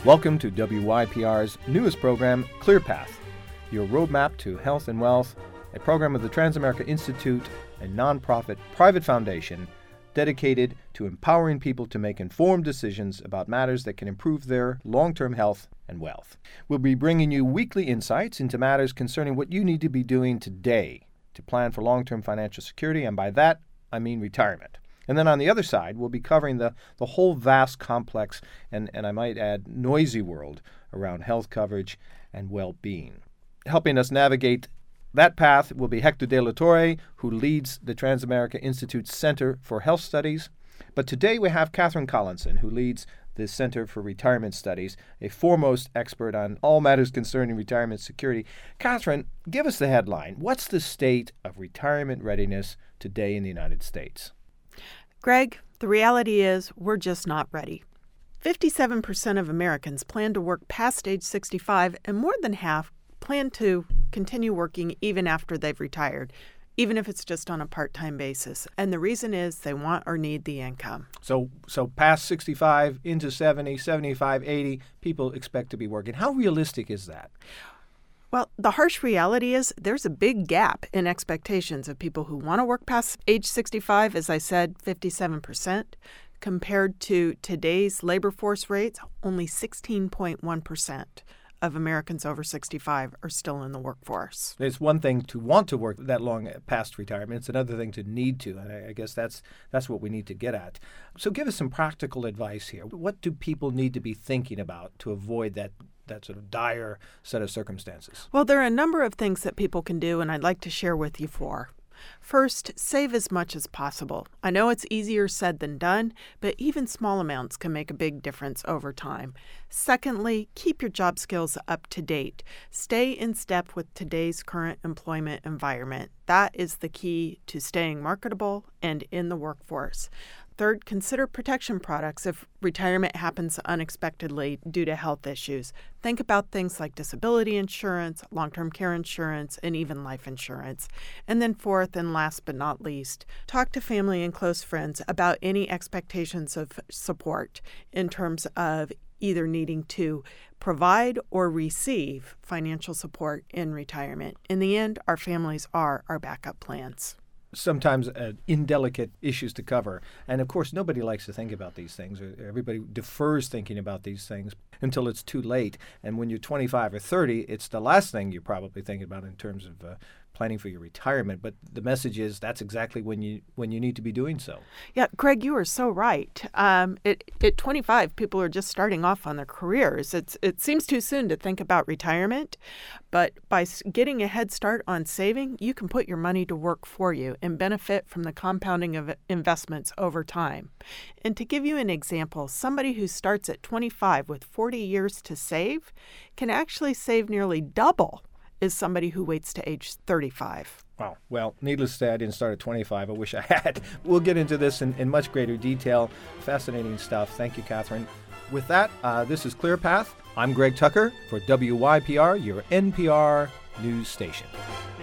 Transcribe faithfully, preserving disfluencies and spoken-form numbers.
Welcome to W Y P R's newest program, ClearPath, your roadmap to health and wealth, a program of the Transamerica Institute, a nonprofit private foundation dedicated to empowering people to make informed decisions about matters that can improve their long-term health and wealth. We'll be bringing you weekly insights into matters concerning what you need to be doing today to plan for long-term financial security, and by that, I mean retirement. And then on the other side, we'll be covering the, the whole vast, complex, and, and I might add, noisy world around health coverage and well-being. Helping us navigate that path will be Hector De La Torre, who leads the Transamerica Institute's Center for Health Studies. But today we have Catherine Collinson, who leads the Center for Retirement Studies, a foremost expert on all matters concerning retirement security. Catherine, give us the headline. What's the state of retirement readiness today in the United States? Greg, the reality is we're just not ready. fifty-seven percent of Americans plan to work past age sixty-five, and more than half plan to continue working even after they've retired, even if it's just on a part-time basis. And the reason is they want or need the income. So so past sixty-five, into seventy, seventy-five, eighty, people expect to be working. How realistic is that? Well, the harsh reality is there's a big gap in expectations of people who want to work past age sixty-five, as I said, fifty-seven percent, compared to today's labor force rates, only sixteen point one percent of Americans over sixty-five are still in the workforce. It's one thing to want to work that long past retirement. It's another thing to need to, and I, I guess that's that's what we need to get at. So give us some practical advice here. What do people need to be thinking about to avoid that that sort of dire set of circumstances? Well, there are a number of things that people can do, and I'd like to share with you four. First, save as much as possible. I know it's easier said than done, but even small amounts can make a big difference over time. Secondly, keep your job skills up to date. Stay in step with today's current employment environment. That is the key to staying marketable and in the workforce. Third, consider protection products if retirement happens unexpectedly due to health issues. Think about things like disability insurance, long-term care insurance, and even life insurance. And then fourth and last but not least, talk to family and close friends about any expectations of support in terms of either needing to provide or receive financial support in retirement. In the end, our families are our backup plans. Sometimes uh, indelicate issues to cover. And of course, nobody likes to think about these things. Everybody defers thinking about these things until it's too late. And when you're twenty-five or thirty, it's the last thing you're probably thinking about in terms of uh, planning for your retirement. But the message is that's exactly when you when you need to be doing so. Yeah, Greg, you are so right. Um, at, at twenty-five, people are just starting off on their careers. It's It seems too soon to think about retirement, but by getting a head start on saving, you can put your money to work for you and benefit from the compounding of investments over time. And to give you an example, somebody who starts at twenty-five with forty years to save can actually save nearly double is somebody who waits to age thirty-five. Wow. Well, needless to say, I didn't start at twenty-five. I wish I had. We'll get into this in, in much greater detail. Fascinating stuff. Thank you, Catherine. With that, uh, this is ClearPath. I'm Greg Tucker for W Y P R, your N P R news station.